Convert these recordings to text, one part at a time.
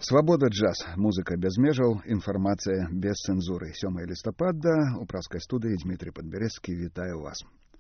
Свабода джаз, музыка без межаў, інфармацыя без цэнзуры. 7 лістапада, у праскай студыі Дмітрий Падбярэцкі, вітаю вас.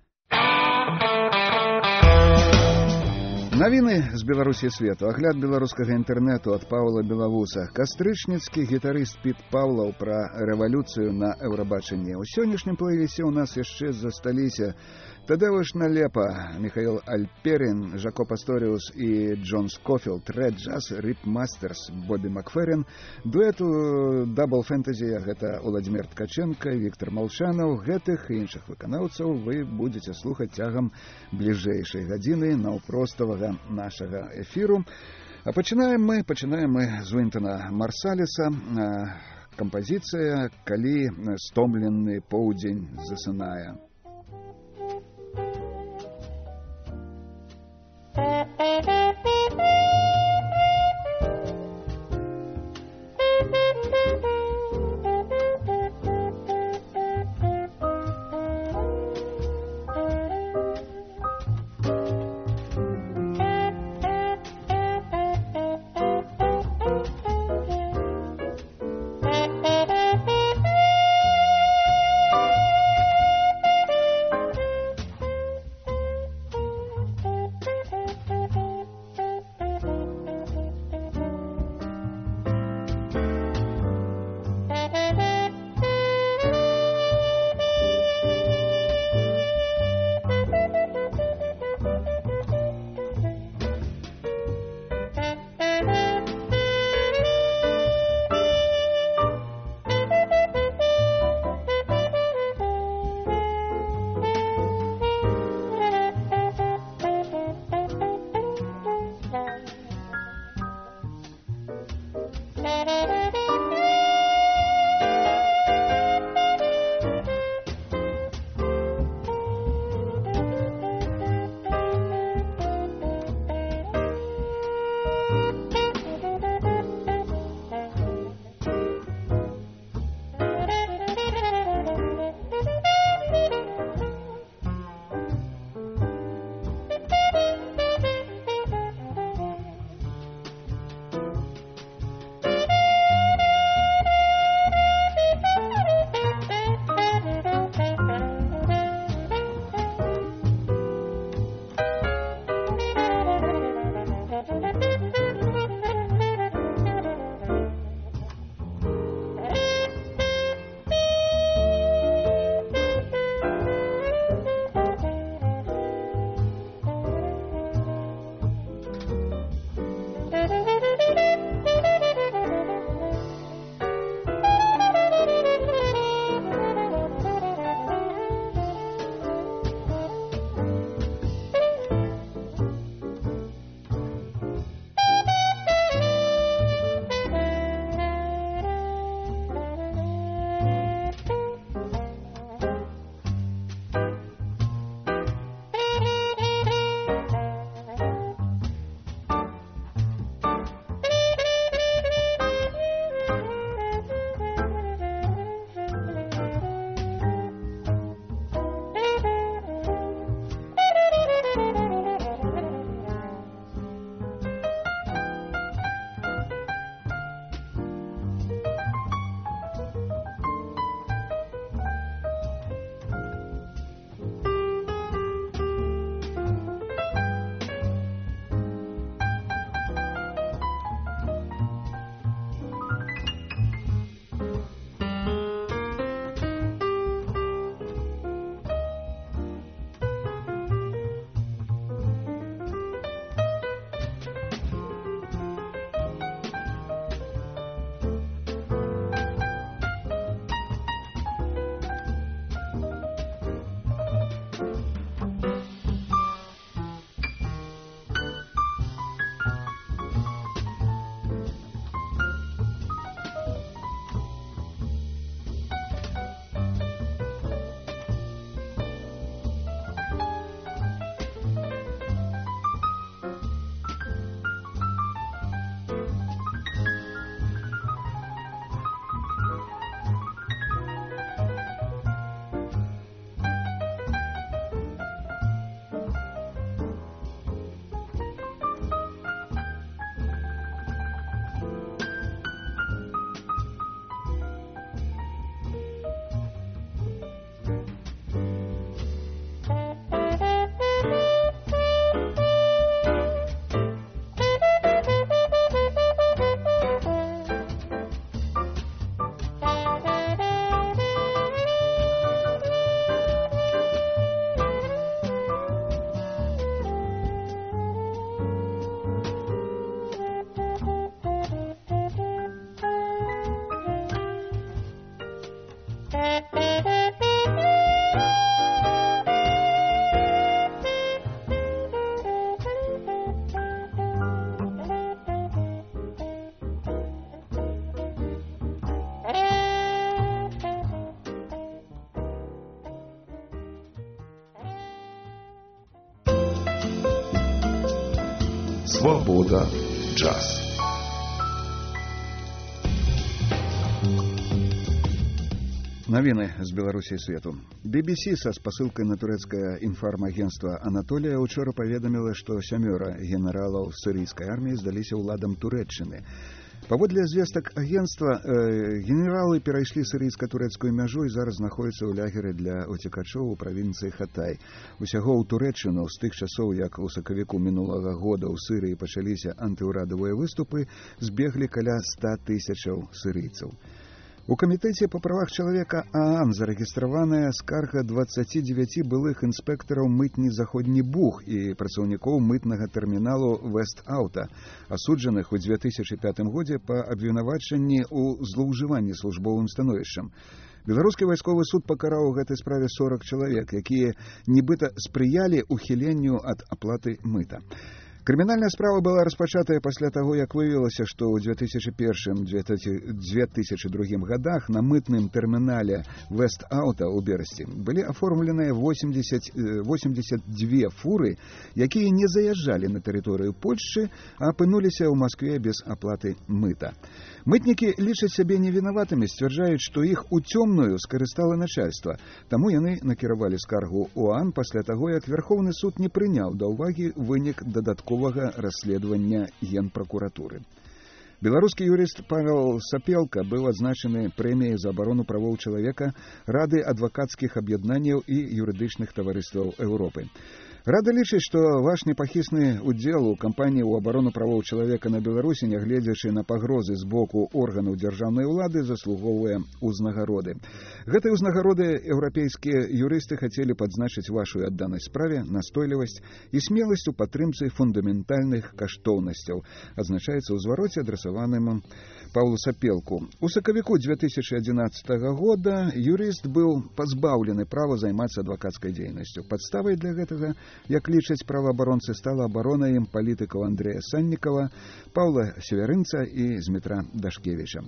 Навіны з Беларусі свету, агляд беларускага інтэрнэту ад Паўла Белавуса. Кастрычніцкі гітарыст Піт Паўлаў пра рэвалюцыю на Еўрабачанні. У сённяшнім плейлісце ў нас яшчэ засталіся Тадеуш Налепа, Михаил Альперин, Жако Пасториус и Джон Скофилд, Ред Джаз, Рип Мастерс, Бобби Макферрин. Дуэту Дабл Фэнтезі, гэта Уладзімир Ткаченко, Віктор Малчанаў. Гэтых і іншых выканаўцаў вы будете слухаць цягам бліжэйшай гадзіны наўпроставага нашага эфіру. А пачынаем мы з Уінтона Марсаліса. Кампазіцыя «Калі стомлены поўдзень засынае». Свобода джаз. Навіны з Беларусі і свету. BBC са спасылкай на турэцкае інфармагенцтва «Анатолія» учора паведаміла, што 7 генералаў сірыйскай арміі здаліся ўладам Турэччыны. Паводле звестак агенцтва, генералы перайшлі сірыйска-турэцкую мяжу і зараз знаходзяцца ў лагеры для уцекачоў у правінцыі Хатай. Усяго ў Турэччыну з тых часоў, як у сакавіку мінулага года ў Сырыі пачаліся антыўрадавыя выступы, збеглі каля 100 000 сірыйцаў. У камітэце па правах чалавека ААН зарэгістраваная скарга 29 былых інспектараў мытні «Заходні Буг» і працаўнікоў мытнага тэрміналу «Вест-Аута», асуджаных у 2005 годзе па абвінавачанні ў злоўжыванні службовым становішчам. Беларускі вайсковы суд пакараў у гэтай справе 40 чалавек, якія нібыта спрыялі ухіленню ад аплаты мыта. Крымінальная справа была распачатая пасля таго, як выявілася, што ў 2001-2002 годах на мытным тэрмінале Вест-Аута ў Берасці былі аформленыя 82 фуры, якія не заязджалі на тэрыторыю Польшчы, а апынуліся ў Маскве без аплаты мыта. Мытнікі лічаць сябе невінаватымі, сцвярджаюць, што іх у цёмную скарыстала начальства. Таму яны накіравалі скаргу ў ОАН пасля таго, як Верховны суд не прыняў да ўвагі вынік дадатковага расследавання Генпракуратуры. Беларускі юрыст Павел Сапелка быў адзначаны прэміяй за абарону правоў чалавека Рады адвакацкіх аб'яднанняў і юрыдычных таварыстваў Еўропы. Рада лічыць, што ваш непахісны ўдзел у кампаніі ў абарону правоў чалавека на Беларусі, нягледзячы на пагрозы з боку органаў дзяржаўнай улады, заслугоўвае ўзнагароды. Гэтай ўзнагароды еўрапейскія юрысты хацелі падзначыць вашу адданасць справе, настойлівасць і смеласць у падтрымцы фундаментальных каштоўнасцяў, адзначаецца ў звароце, адрасаваным Павлу Сапелку. У сакавіку 2011 года юрыст быў пазбаўлены права займацца адвакацкай дзейнасцю. Падставай для гэтага, як лічаць праваабаронцы, стала абарона ім палітыкаў Андрэя Саннікава, Паўла Северынца і Змітра Дашкевіча.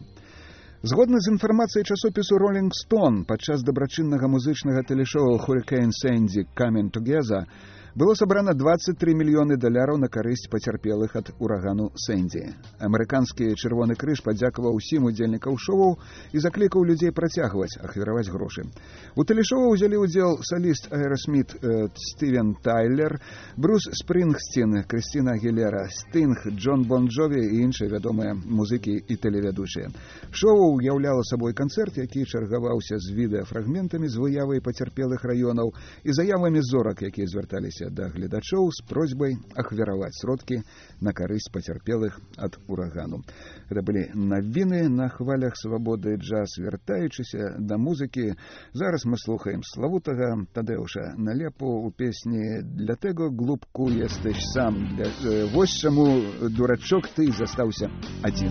Згодна з інфармацыяй часопісу «Rolling Stone», падчас дабрачыннага музычнага тэлешоу «Hurricane Sandy Coming Together» было сабрана $23 мільёны на карысць пацярпелых ад урагану Сэнді. Амерыканскі Чырвоны крыж падзякаваў усім удзельнікаў шоу і заклікаў людзей працягваць ахвяраваць грошы. У тэлешоу ўзялі ўдзел саліст Аэрасміт Стівен Тайлер, Брус Спрінгсцін, Крыстына Агілера, Стінг, Джон Бон Джові і іншыя вядомыя музыкі і тэлевядучыя. Шоу уяўляла сабой канцэрт, які чаргаваўся з відэафрагментамі з выявай пацярпелых раёнаў і заявамі зорак, якія звярталіся да гледачоў з просьбай ахвяраваць сродкі на карысць пацярпелых ад урагану. Гэта былі навіны на хвалях свабоды джаз. Вяртаючыся да музыкі, зараз мы слухаем славутага Тадэуша Налепу у песні «Для tego глупку естыш сам». Вось чаму, дурачок, ты застаўся адзін.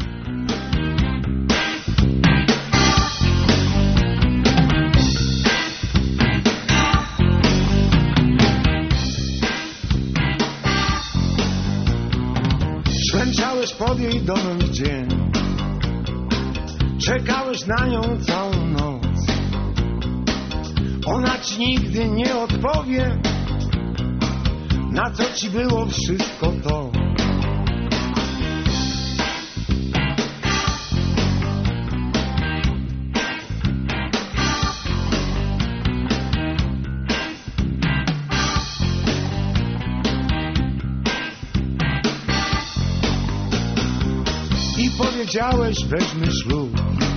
Szwęczałeś pod jej domem w dzień, czekałeś na nią całą noc. Ona ci nigdy nie odpowie, na co ci było wszystko to. Powiedziałeś, weźmy ślub.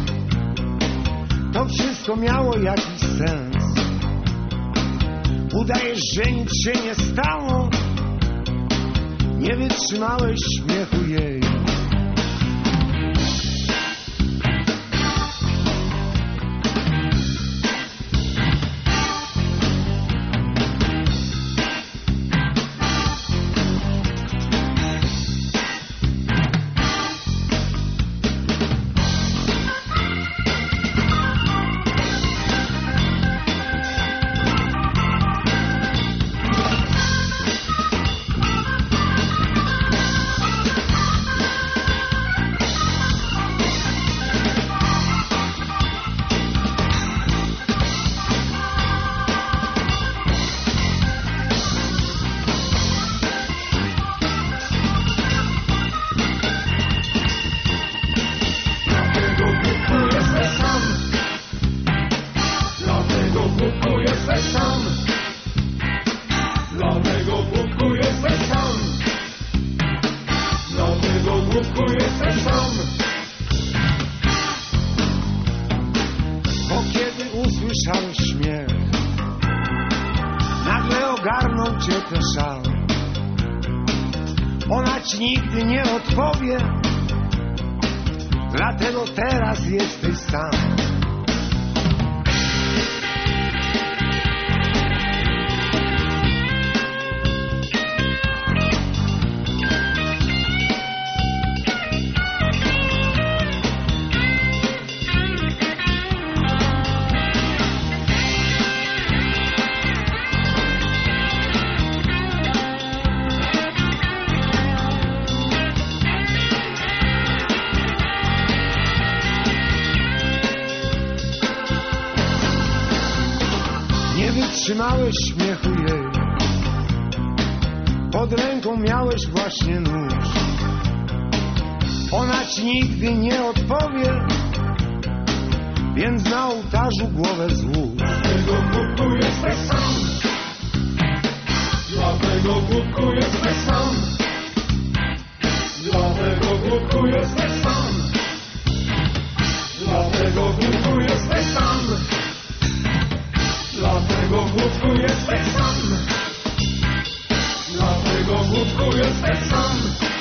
To wszystko miało jakiś sens. Udajesz, że nic się nie stało. Nie wytrzymałeś śmiechu jej. cierpię szał. Ona ci nigdy nie odpowie, dlatego teraz jesteś sam. Trzymałeś śmiechu jej, pod ręką miałeś właśnie nóż. Ona ci nigdy nie odpowie, więc na ołtarzu głowę złóż. Dlatego głupku jesteś sam, dlatego głupku jesteś sam, dlatego głupku jesteś sam, dlatego głupku jesteś sam. Dlatego głupku jesteś sam, dlatego głupku jesteś sam,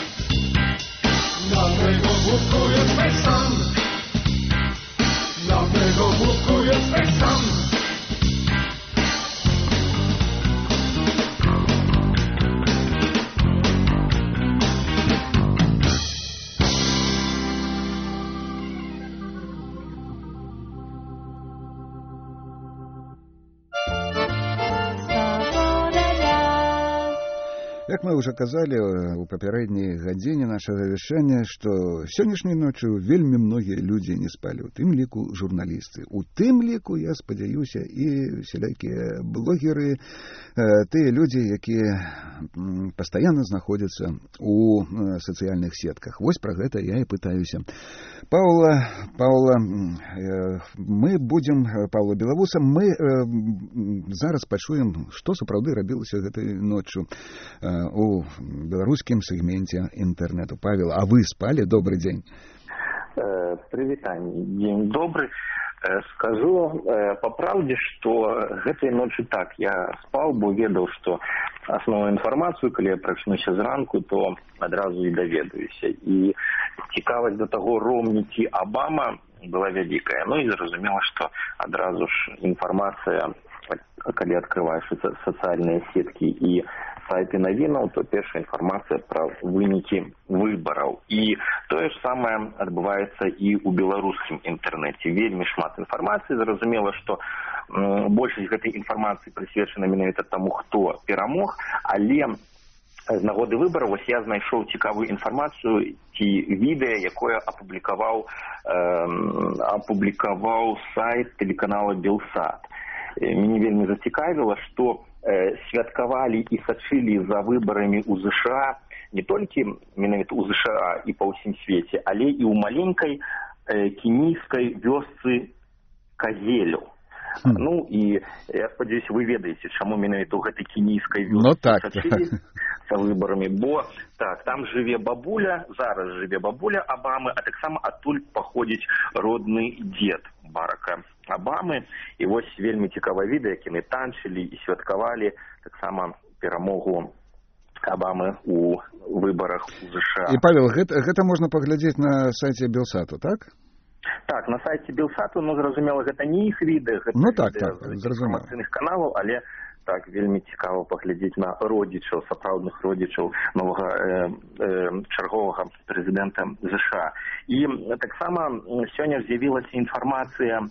dlatego głupku jesteś sam, dlatego głupku jesteś sam. Як мы ўжо казалі ў папярэдняй гадзіне нашага вяшчання, што сённяшняй ноччу вельмі многія людзі не спалі, у тым ліку журналісты. У тым ліку, я спадзяюся, і всялякія блогеры, тыя людзі, якія пастаянна знаходзяцца у сацыяльных сетках. Вось пра гэта я і пытаюся. Паўла, мы будзем, Паўла Белавуса, мы зараз пачуем, што сапраўды рабілася гэтай ноччу у беларускім сегменте интернету. Павел, а вы спали? Добрый день. Привитание. День добрый. Скажу по правде, что гэтай ночью так. Я спал, бо ведал, что основную информацию, когда я прачнуся зранку, то одразу и доведаюся. И цікавасць до того, Ромнікі Обама была вялікая. Ну и зразумела, что одразу ж информация, когда открываешь социальные сетки и сайты навінаў, то першая інфармацыя пра вынікі выбараў. І тое ж самае адбываецца і ў беларускім інтэрнэце. Вельмі шмат інфармацыі. Зразумела, што большасць гэтай інфармацыі прысвечана менавіта таму, хто перамог, але з нагоды выбараў вось я знайшоў цікавую інфармацыю ці відэа, якое апублікаваў сайт тэлеканала Белсат. Мяне вельмі зацікавіла, што святкавалі і сачылі за выбарамі ў ЗША не толькі менавіта ў ЗША і па ўсім свеце, але і ў маленькай кенійскай вёсцы Казелю. Ну і я спадзяюся, вы ведаеце, чаму менавіта ў гэтай кенійскай вёсцы сачылі за выбарамі, бо так, там жыве бабуля, зараз жыве бабуля Обамы, а таксама адтуль паходзіць родны дзед Барака Обамы. І вось вельмі цікавае відэа, як яны танчылі і святкавалі таксама перамогу Обамы у выбарах у ЗША. І, Павел, гэта можна паглядзець на сайце Белсату, так? Так, на сайце Белсату, ну, зразумела, гэта не іх відэа, гэта інфармацыйных каналаў, але так, вельмі цікава паглядзець на родзічаў, сапраўдных родзічаў новага чарговага прэзідэнта ЗША. І таксама сёння з'явілася інфармацыя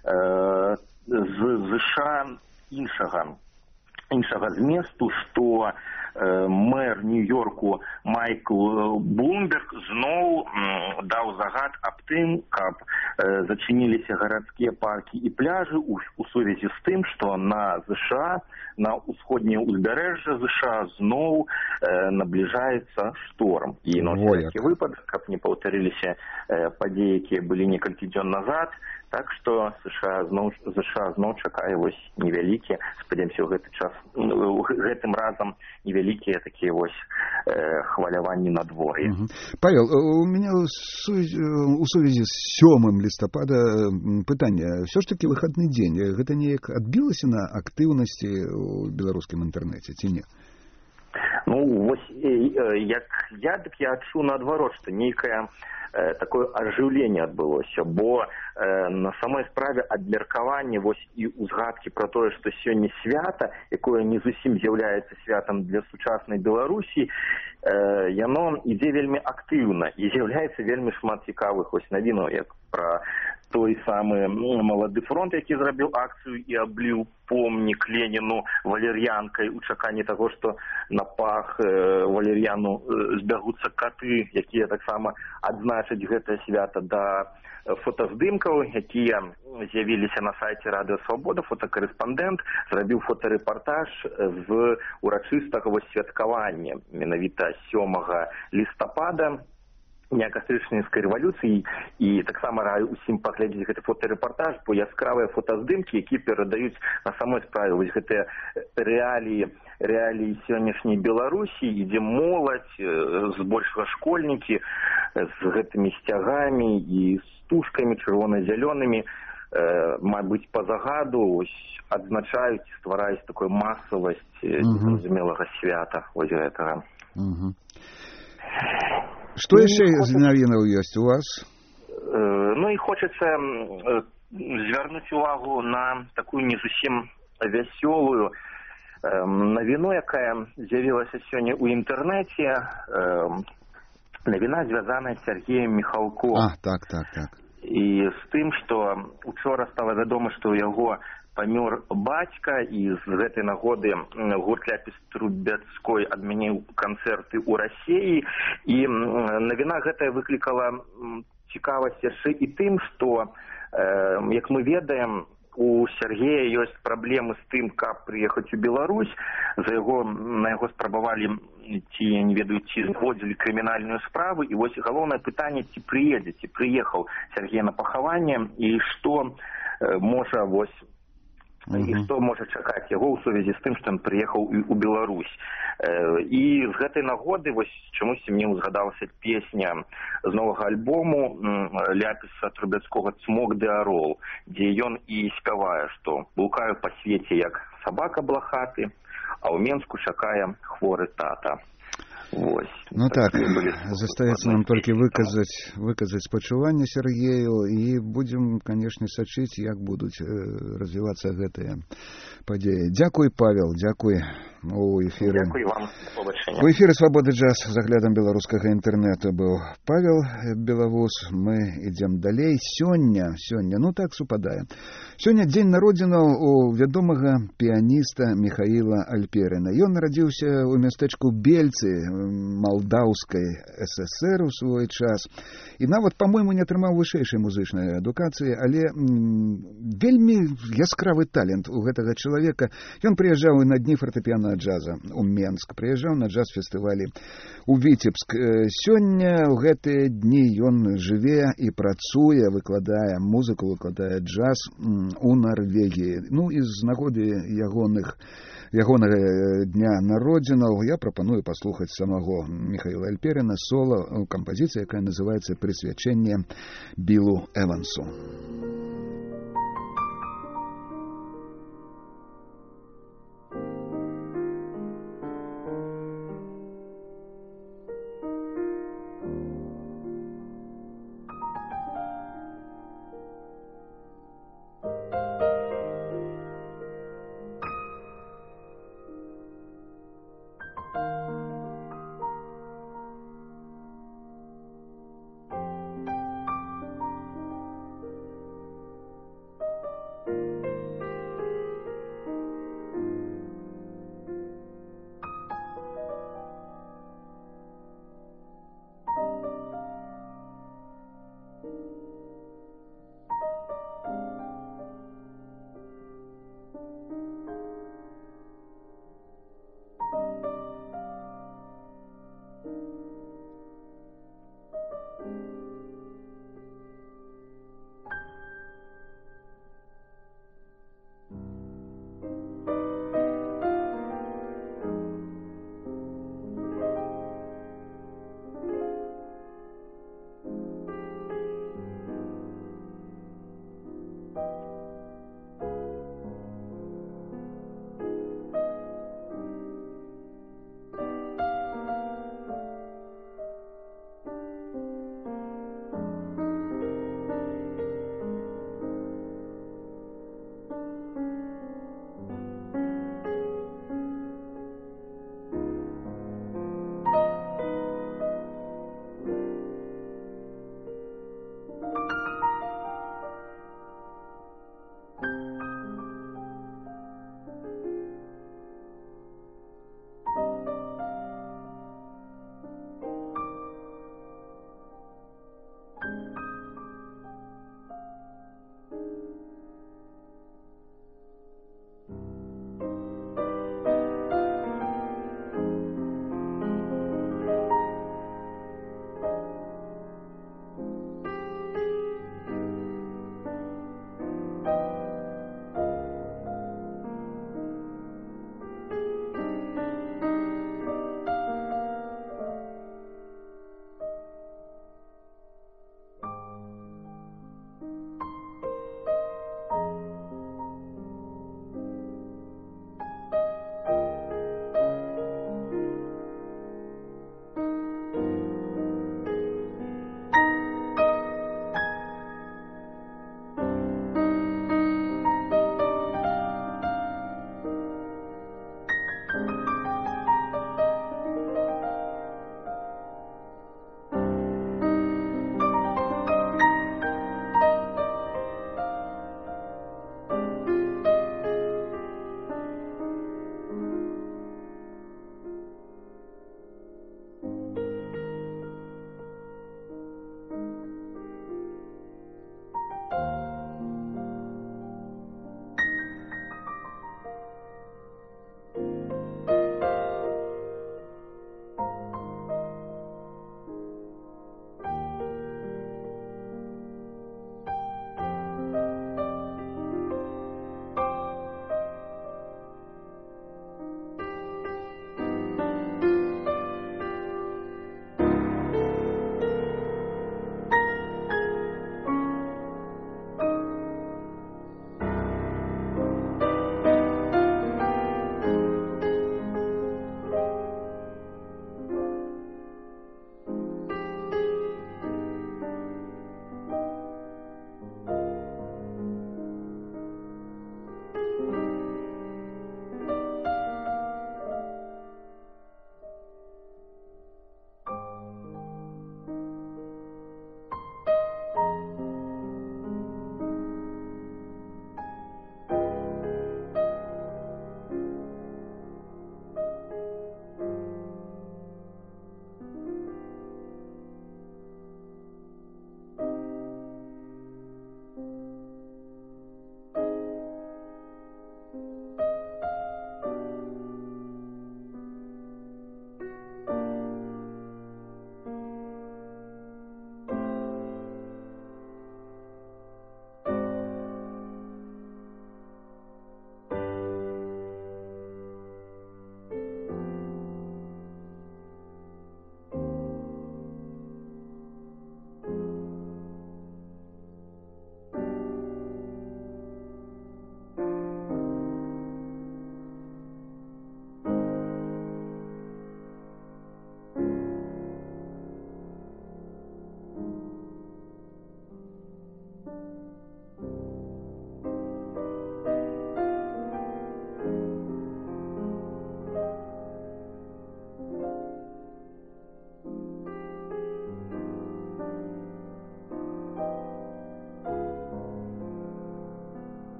з ЗША іншага зместу, што мэр Нью-Йорку Майкл Блумберг зноў даў загад аб тым, каб зачыніліся гарадскія паркі і пляжы у сувязі з тым, што на ЗША, на ўсходняе ўзбярэжжа ЗША зноў набліжаецца шторм. І на всякі выпадак, каб не паўтарыліся падзеі, якія былі некалькі дзён назад, Так што ЗША зноў чакае вось невялікі, спадзяемся, ў гэты час гэтым разам невялікія такія вось хваляванні надвор'я. Павел, у меня у сувязі з 7 лістапада пытанне. Все ж таки выходны дзень. Гэта неяк адбілася на актыўнасці ў беларускім інтэрнэце, ці не? Ну, вось, я адчуў наадварот, што нейкае такое ажыўленне адбылося, бо на самой справе абмеркаванне вось і узгадкі пра тое, што сёння свята, якое не зусім з'яўляецца святам для сучаснай Беларусі, яно ідзе вельмі актыўна і з'яўляецца вельмі шмат цікавых вось навінаў, як пра той самы малады фронт, які зрабіў акцыю і абліў помнік Леніну валер'янкай у чаканні таго, што на пах валер'яну збягуцца каты, якія таксама адзначаць гэтае свята, да фотаздымкаў, якія з'явіліся на сайце Радыё Свабода. Фотакарэспандэнт зрабіў фотарэпартаж з урачыстага святкавання менавіта 7 лістапада, Дня кастрычніцкай рэвалюцыі, і таксама раю усім паглядзець гэты фотарэпартаж, бо яскравыя фотаздымкі, якія перадаюць на самой справе вось гэтыя рэаліі сённяшняй Беларусі, ідзе моладзь, збольшага школьнікі з гэтымі сцягамі і стужкамі чырвона-зялёнымі, мабыць, па загаду адзначаюць, ствараюць такую масавасць зразумелага свята вось гэтага. Што яшчэ з навінаў ёсць у вас? Ну і хочацца звярнуць увагу на такую не зусім вясёлую навіну, якая з'явілася сёння ў інтэрнэце. Навіна звязаная з Сергеем Міхалком. Так. І з тым, што учора стала вядома, што ў яго памёр бацька, і з гэтай нагоды гурт Ляпіс Трубецкой адмяніў канцэрты ў Расіі. І навіна гэтая выклікала цікавасць яшчэ і тым, што, як мы ведаем, у Сергея ёсць праблемы з тым, каб прыехаць у Беларусь. На яго спрабавалі, ці, не ведаю, ці зводзілі крымінальную справу. І вось галоўнае пытанне, ці прыедзе, ці прыехаў Сергей на пахаванне, і што можа вось і што можа чакаць яго ў сувязі з тым, што ён прыехаў у Беларусь. І з гэтай нагоды вось чамусьці мне ўзгадалася песня з новага альбому Ляпіса Трубецкога «Цмок ды арол», дзе ён і спявае, што блукаю па свеце як сабака блахаты, а ў Менску чакае хворы тата. Вось. Ну так, застаецца нам толькі выказаць спачуванне Сергею, і будзем, канешне, сачыць, як будуць развівацца гэтыя падзеі. Дзякуй, Павел, дзякуй. У эфіры. Дзякуй вам. У эфіры «Свабоды джаз» з аглядам беларускага інтэрнэту быў Павел Белавус. Мы ідзем далей. Сёння, ну так супадае. Сёння дзень народзінаў у вядомага піяніста Михаіла Альперіна. Ён нарадзіўся ў мястэчку Бельцы Малдаўскай ССР у свой час. І нават, па-мойму, не атрымаў вышэйшай музычнай адукацыі, але вельмі яскравы талент у гэтага чалавека. Ён прыязджаў і на дні фартэпіяннага джаза у Менск, прыязджаў на джаз-фестывалі у Віцебск. Сёння ў гэтыя дні ён жыве і працуе, выкладае музыку, выкладае джаз у Нарвегіі. Ну і з нагоды ягонага дня народзінаў я прапаную паслухаць самого Михаіла Альперіна сола кампазіцыя, якая называецца «Прысвячэнне Білу Эвансу».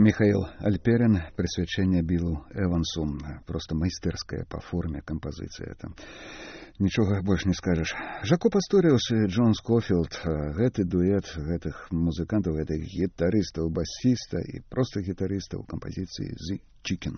Михаил Альперин, прысвячэнне Білу Эвансу. Просто майстэрская па форме кампазіцыя. Там нічога больш не скажаш. Жако Пасторіус і Джон Скофілд, гэты дуэт гэтых музыкантаў, гэтых гітарыстаў, басіста і проста гітарыстаў у кампазіцыі «The Chicken».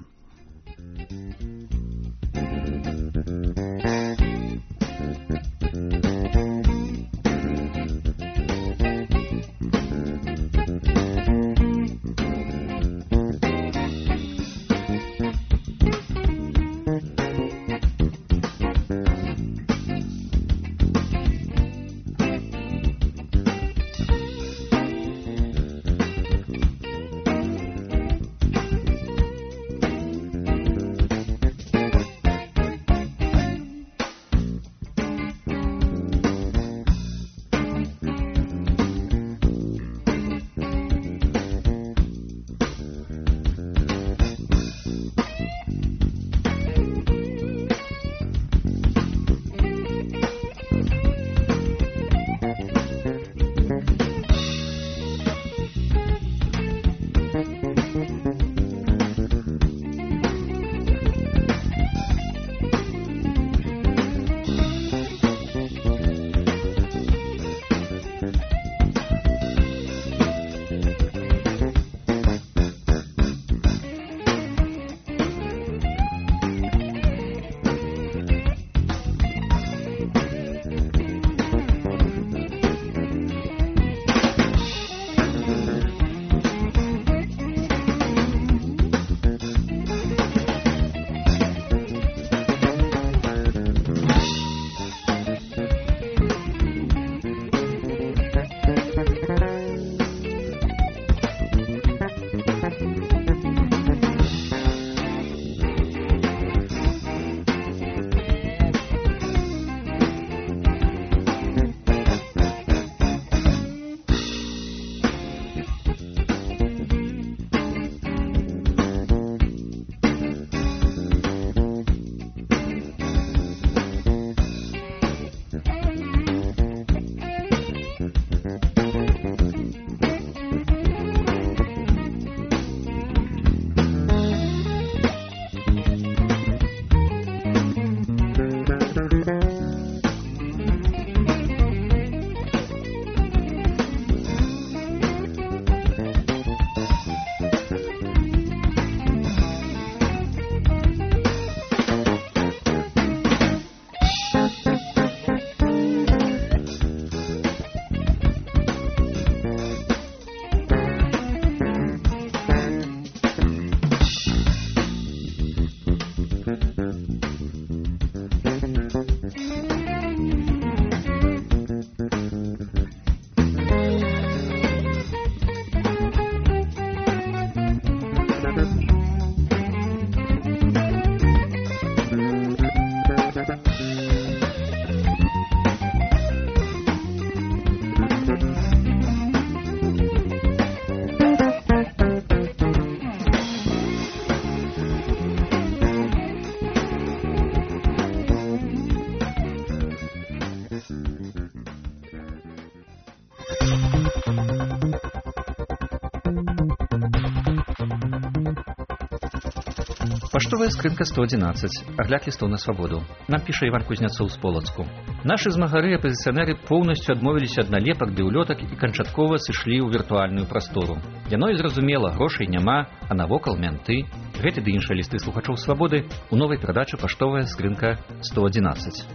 Паштовая скрынка 111. Агляд лістоў на свабоду. Нам піша Іван Кузнецоў з Полацку. Нашы змагары апазіцыянеры поўнасцю адмовіліся ад налепак ды ўлётак і канчаткова сышлі ў віртуальную прастору. Яно і зразумела, грошай няма, а навокал мянты. Гэты ды іншыя лісты слухачоў свабоды у новай перадачы «Паштовая скрынка 111».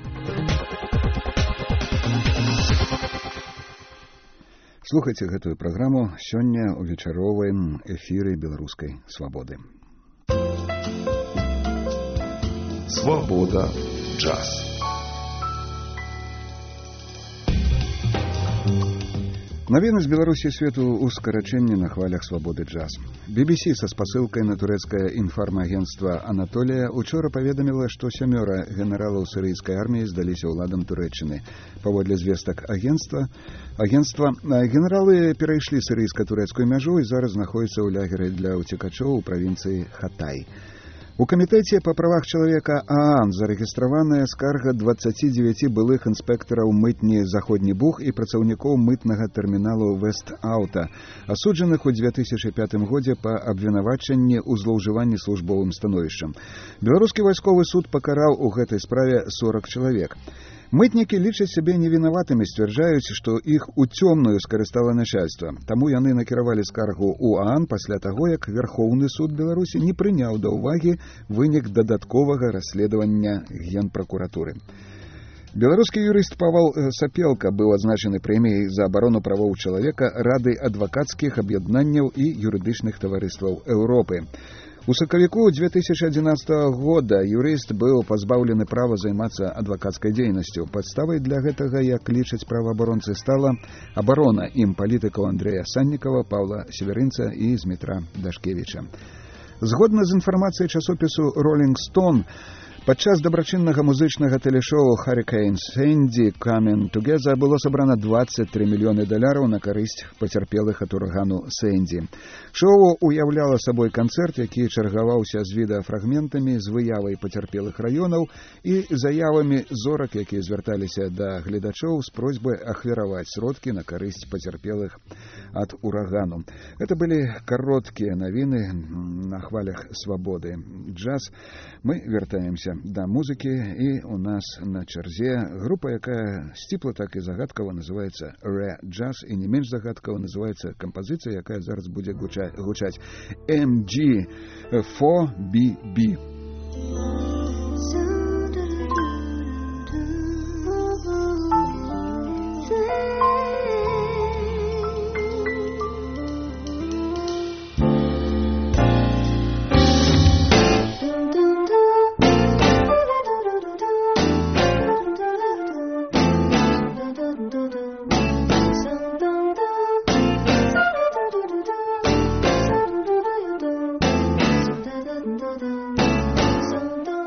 Слухайце гэтую праграму сёння ў вечаровым эфіры беларускай свабоды. Свобода джаз. Навіны з Беларусі свету ў скарачэнні на хвалях свабоды джаз. BBC са спасылкай на турэцкае інфармагенцтва «Анатолія» учора паведаміла, што 7 генералаў сірыйскай арміі здаліся ўладам Турэччыны. Паводле звестак агенцтва, генералы перайшлі сірыйска-турэцкую мяжу і зараз знаходзяцца ў лагеры для ўцекачоў у правінцыі Хатай. У камітэце па правах чалавека ААН зарэгістраваная скарга 29 былых інспектараў мытні «Заходні Буг» і працаўнікоў мытнага тэрміналу «Вэст-Аута», асуджаных у 2005 годзе па абвінавачанні ў злоўжыванні службовым становішчам. Беларускі вайсковы суд пакараў у гэтай справе 40 чалавек. Мытнікі лічаць сябе невінаватымі, сцвярджаюць, што іх у цёмную скарыстала начальства. Таму яны накіравалі скаргу ў ААН пасля таго, як Верхоўны суд Беларусі не прыняў да ўвагі вынік дадатковага расследавання Генпракуратуры. Беларускі юрыст Павал Сапелка быў адзначаны прэміяй за абарону правоў чалавека Рады адвакацкіх аб'яднанняў і юрыдычных таварыстваў Еўропы. У сакавіку 2011 года юрыст быў пазбаўлены права займацца адвакацкай дзейнасцю. Падставай для гэтага, як лічаць праваабаронцы, стала абарона ім палітыкаў Андрэя Саннікава, Паўла Северынца і Змітра Дашкевіча. Згодна з інфармацыяй часопісу «Rolling Stone», падчас дабрачыннага музычнага тэлешоу «Hurricane Sandy Coming Together» было сабрана $23 мільёны на карысць пацярпелых ад урагану Сэнді. Шоу уяўляла сабой канцэрт, які чаргаваўся з відэафрагментамі з выявай пацярпелых раёнаў і заявамі зорак, якія звярталіся да гледачоў з просьбай ахвяраваць сродкі на карысць пацярпелых ад урагану. Это былі кароткія навіны на хвалях свабоды. Джаз. Мы вяртаемся да музыкі, і у нас на чарзе група, якая сціпла так і загадкава называецца Rare Jazz, і не менш загадкава называецца кампазіцыя, якая зараз будзе гучаць MG4BB. Some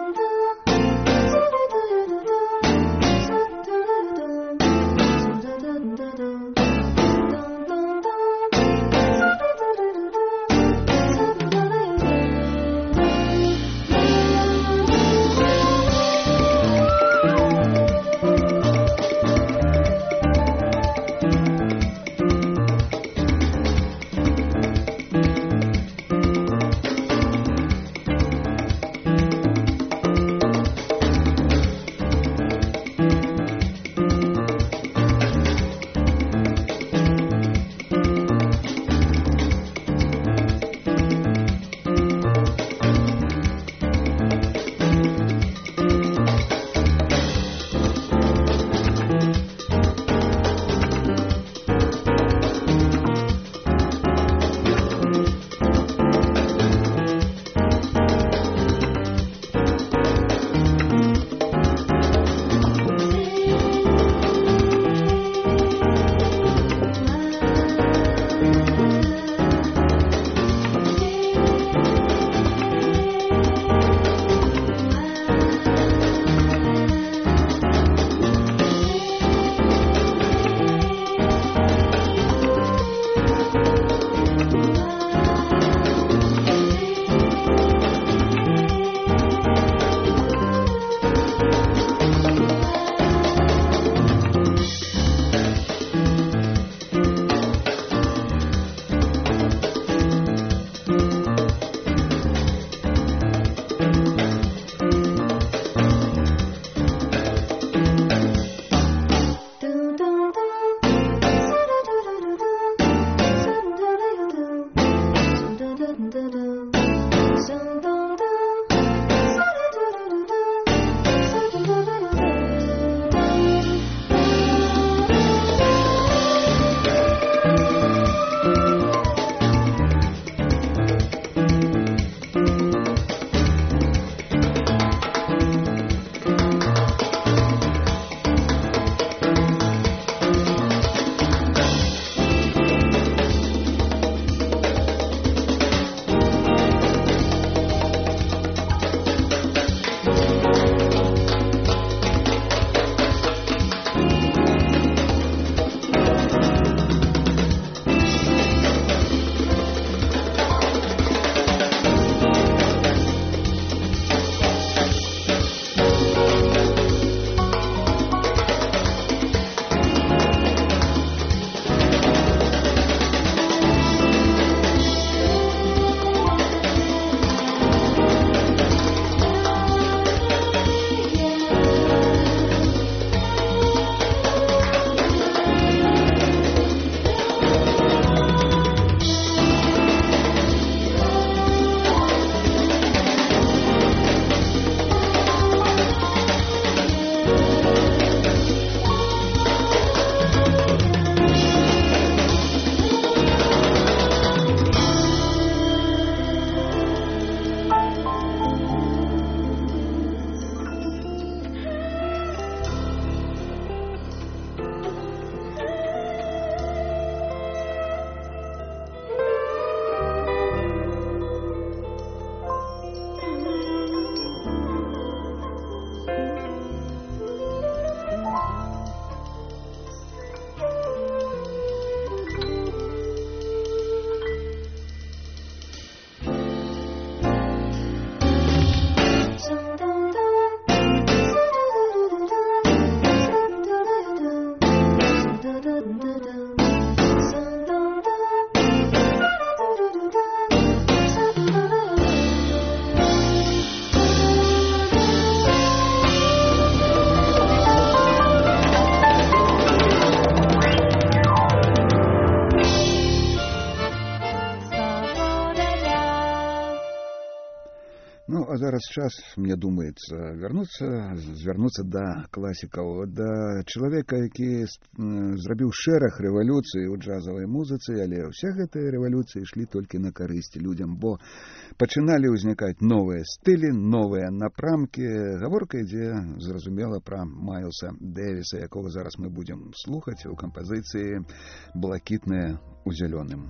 а зараз час, мне думаецца, звярнуцца да класікаў, да чалавека, які зрабіў шэраг рэвалюцый у джазавай музыцы, але ўсе гэтыя рэвалюцыі ішлі толькі на карысць людзям, бо пачыналі ўзнікаць новыя стылі, новыя напрамкі. Гаворка ідзе, зразумела, пра Майлса Дэвіса, якога зараз мы будзем слухаць у кампазіцыі «Блакітнае ў зялёным».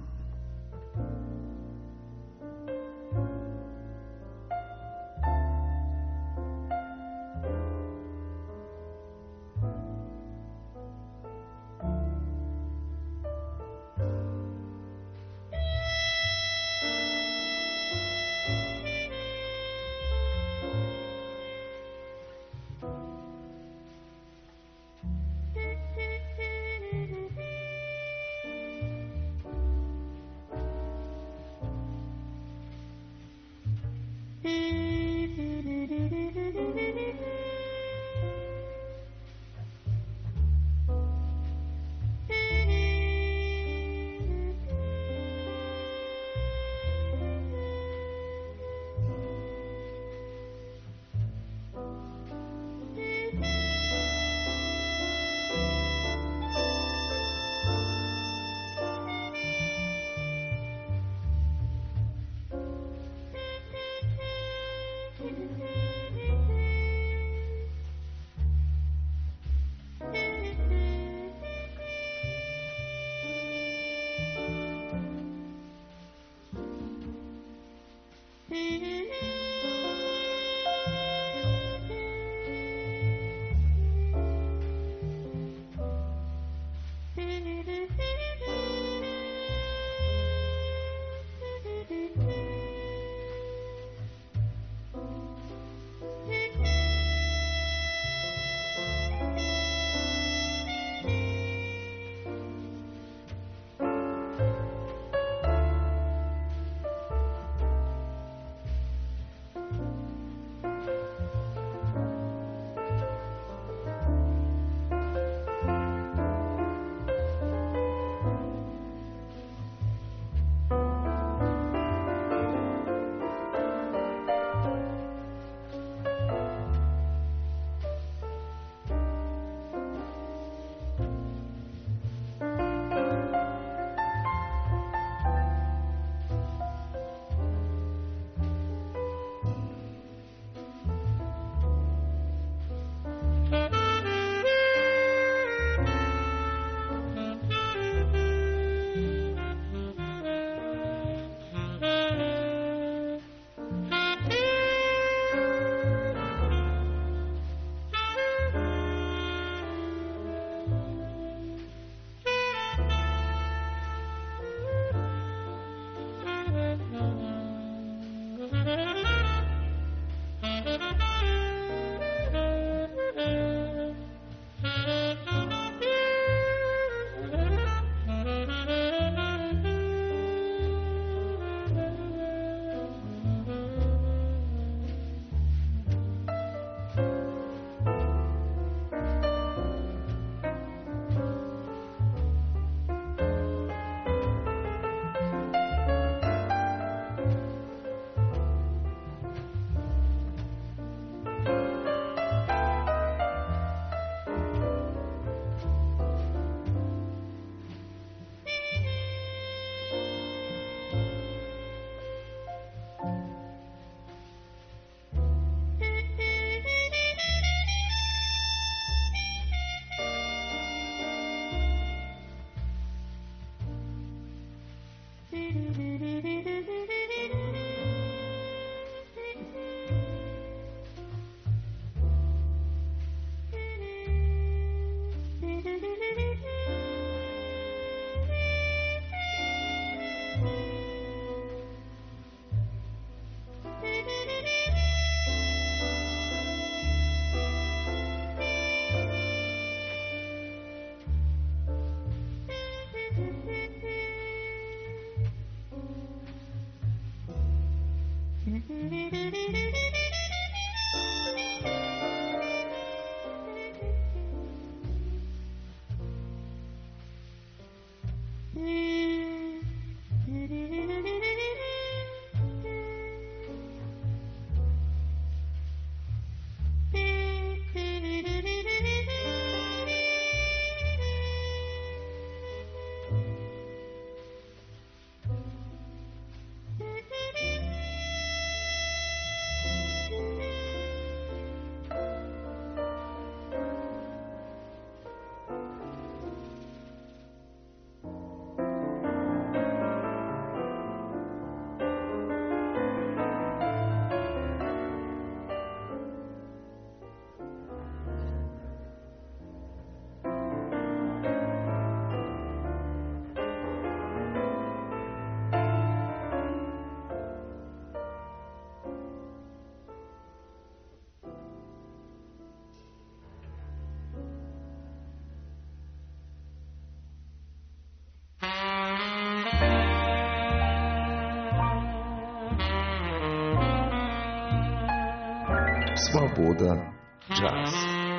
Свобода джаз.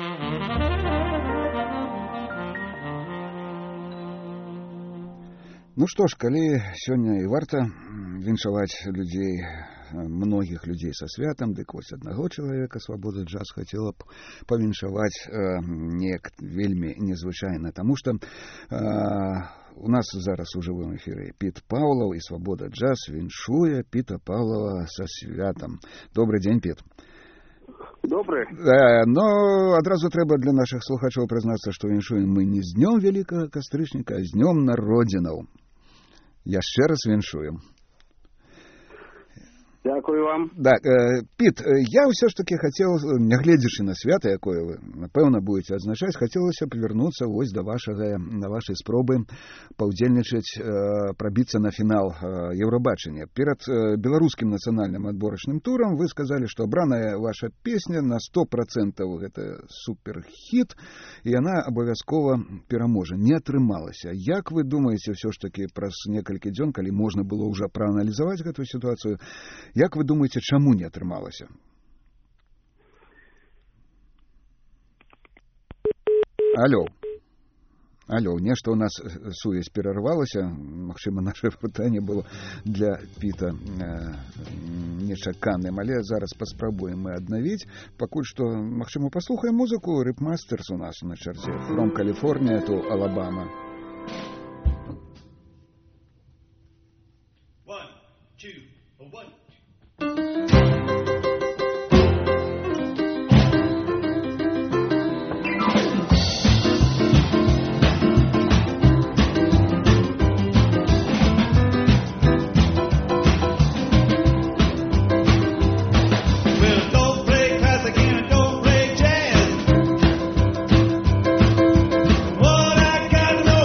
Ну што ж, калі сёння і варта віншаваць людзей, многіх людзей са святам, дык вось аднаго чалавека Свабода джаз хацела б павіншаваць неяк вельмі незвычайна, таму што у нас зараз у жывым эфіры Піт Паўлаў, і Свабода джаз віншуе Піта Паўлава са святам. Добры дзень, Піт. Добры. Но адразу трэба для нашых слухачоў прызнацца, што віншуем мы не з днём вялікага кастрычніка, а з днём народзінаў. Яшчэ раз віншуем. Дякую вам. Так, Піт, я ўсё ж таки хацеў, нягледзячы на свята, якое вы, напэўна, будете адзначаць, хацелася б вярнуцца вось да вашай спробы паўдзельнічаць, прабіцца на фінал Еўрабачання. Перад беларускім нацыянальным адборачным турам вы сказалі, што абраная ваша песня на 100% гэта суперхіт, і яна абавязкова пераможа. Не атрымалася. Як вы думаеце, ўсё ж таки праз некалькі дзён, калі можна было ўжо прааналізаваць гэтую сітуацыю, як вы думаеце, чаму не атрымалася? Алло, нешта ў нас сувязь перарвалася. Магчыма, наше пытанне было для Піта нечаканым, але зараз паспрабуем мы аднавіць. Пакуль што, магчыма, паслухаем музыку. Рипмастерс у нас на чарце. From California to Alabama. 1, 2, 1. What I got no